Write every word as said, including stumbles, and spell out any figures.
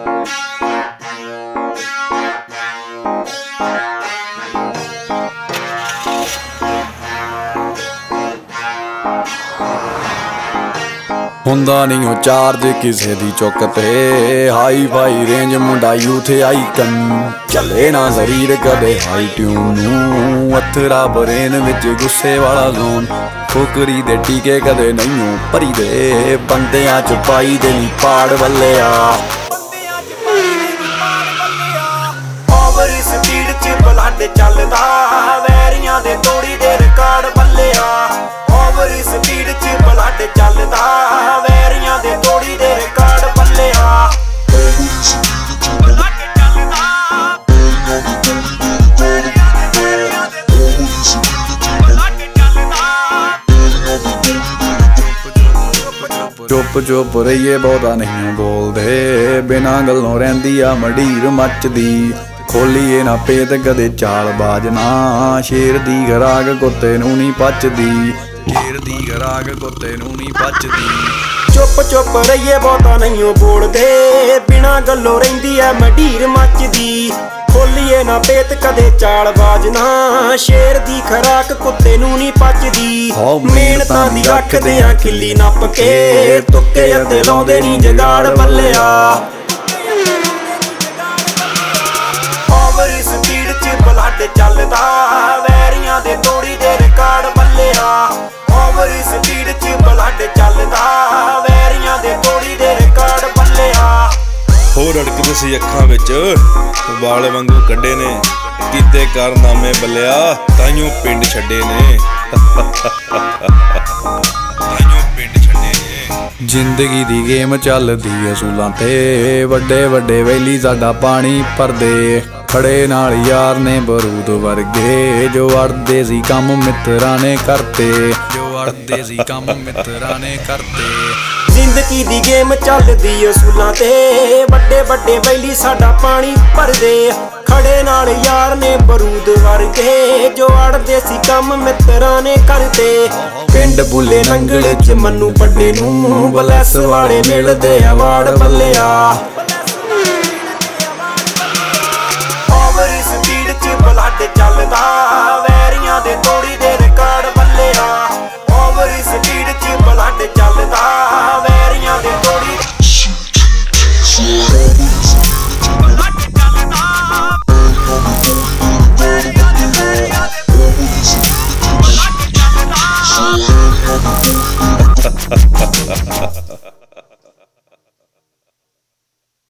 ਹੁੰਦਾ नहीं हो चार्ज किसे दी चुक ते हाई फाई रेंज मुंडा यूथ आइकन चले ना शरीर कदे हाई ट्यून अथरा बरेन विच गुस्से वाला जोन फुकरी दे टीके कदे नहीं भरी दे बंदियां च पाई दे पाड़ बल्लिया ओवर स्पीड च ब्लड चलदा वैरियां दे तोड़ी दे रिकॉर्ड बल्लिया ओवर स्पीड च ब्लड चलदा वैरियां दे तोड़ी दे रिकॉर्ड बल्लिया चुप चुप रहिए बहुता नहीं बोलदे बिना गल्लों रहिंदी आ मडीर मचदी खोलीए ना पेत कदे चाल बाजना शेर दी गराग कुत्ते नूं नहीं पचदी शेर दी गराग कुत्ते नूं नहीं पचदी चुप चुप रहिए बहुता नहीं बोलदे बिना गल्लों रहिंदी आ मडीर मचदी खोलीए ना पेत कदे चाल बाजना शेर दी खराक कुत्ते नूं नहीं पचदी मेहनतां दी रखदे आ खिल्ली नप के तुक्के अते लाउंदे नी जगाड़ बल्लिया ओवर स्पीड च ब्लड चलदा वैरियां दे तोड़ी दे रिकॉर्ड बल्लिया ओवर स्पीड च ब्लड चलदा वैरियां दे तोड़ी दे रिकॉर्ड बल्लिया हो रड़कदे सी अखां विच वाल वांगू कड्डे ने कीते कारनामे बल्लिया ताइयों पिंड छड्डे ने ताइयों पिंड छड्डे ने जिंदगी दी गेम चलदी असूलां ते वड्डे वड्डे वैली साडा पानी भरदे खड़े नाल यार ने बरूद वर्गे जो अड़दे सी कम मित्तरां ने करते जो अड़दे सी कम मित्तरां ने करते जिंदगी दी गेम चलदी असूलां ते वड्डे वड्डे वैली साडा पानी भरदे खड़े नाल यार ने बरूद वर्गे जो अड़दे सी कम मित्तरां ने करते पिंड बुले नंगले च मन्नू पड्डे नूं बलैस वाले मिलदे अवार्ड बल्लिया ओवर स्पीड च ब्लड चलदा वैरियां दे तोड़ी दे रिकॉर्ड बल्लिया ओवर स्पीड च ब्लड चलदा वैरियां दे तोड़ी